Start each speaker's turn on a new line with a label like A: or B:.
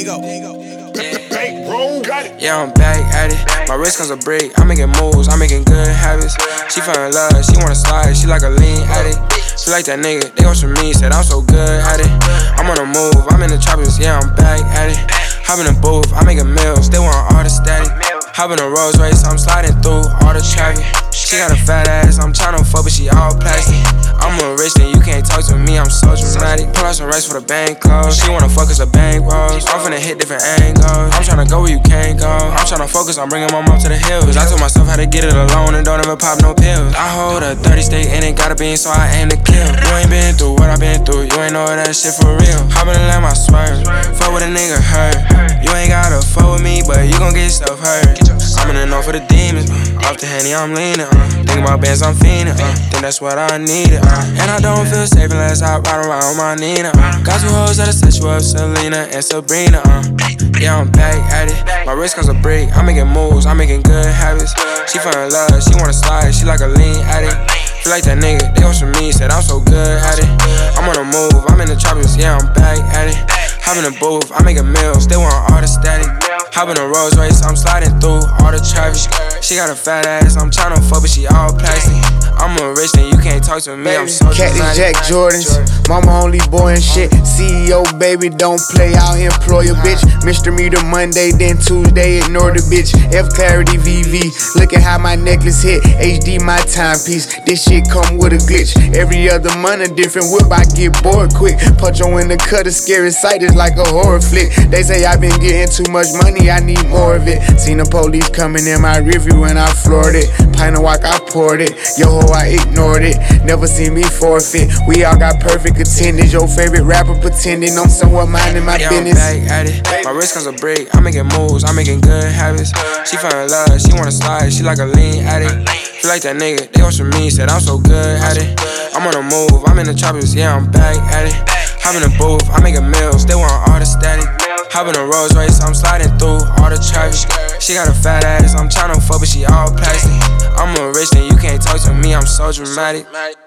A: Yeah, I'm back at it. My wrist comes a break. I'm making moves, I'm making good habits. She fell in love, she wanna slide, she like a lean addict. She like that nigga, they want from me, said I'm so good at it. I'm on the move, I'm in the tropics, yeah, I'm back at it. Hop in the booth, I'm making meals, they want all the static. Hop in a Rolls Royce, I'm sliding through all the traffic. She got a fat ass, I'm tryna fuck, but she all plastic. I'm a rich and you can't talk to me, I'm so dramatic. Pull out some rice for the bank close. She wanna fuck us a bank rolls. I'm finna hit different angles. I'm tryna go where you can't go. I'm tryna focus on bringing my mom to the hills. I told myself how to get it alone and don't ever pop no pills. I hold a 30 stick and it got a beam, so I aim to kill. You ain't been through what I been through, you ain't know that shit for real. Hop in the lamb, I swerve. Fuck with a nigga hurt. You ain't gotta fuck with me, but you gon' get yourself hurt. I'm in the north for the demons. Off the Henny, I'm leaning. Think about bands, I'm fiending. Think that's what I needed. And I don't feel safe unless I ride around with my Nina. Got two hoes that'll set you up, Selena and Sabrina. Yeah, I'm back at it. My wrist comes a break. I'm making moves, I'm making good habits. She fell in love, she wanna slide, she like a lean addict. Feel like that nigga, they want from me, said I'm so good at it. I'm on the move, I'm in the tropics, yeah, I'm back at it. Hop in the booth, I'm making meals, they want all the static. Hop in a Rolls Royce, I'm sliding through all the traffic. She got a fat ass, I'm tryna fuck, but she all plastic. I'm a rich and you can't talk to me, I'm so
B: Cactus
A: dramatic.
B: Jack Jordans, mama only boy and shit. CEO baby, don't play, I'll employ a bitch. Mr. Meter Monday, then Tuesday, ignore the bitch. F Clarity VV, look at how my necklace hit. HD my timepiece, this shit come with a glitch. Every other month a different whip, I get bored quick. Puncho in the cut, a scary sight, it's like a horror flick. They say I've been getting too much money, I need more of it. Seen the police coming in my review and I floored it. Pint of walk, I poured it. Yo ho, I ignored it. Never seen me forfeit. We all got perfect attendance. Your favorite rapper pretending I'm somewhat minding my business.
A: I'm back at it. My wrist comes a break. I'm making moves, I'm making good habits. She fell in love, she wanna slide, she like a lean addict. Feel like that nigga, they want from me, said I'm so good at it. I'm on the move, I'm in the tropics, yeah, I'm back at it. Hop in the booth, I'm making meals, they want all the static. Hop in a Rolls Royce, I'm sliding through all the traffic. She got a fat ass, I'm tryna fuck, but she all plastic. I'm a rich and you can't talk to me, I'm so dramatic.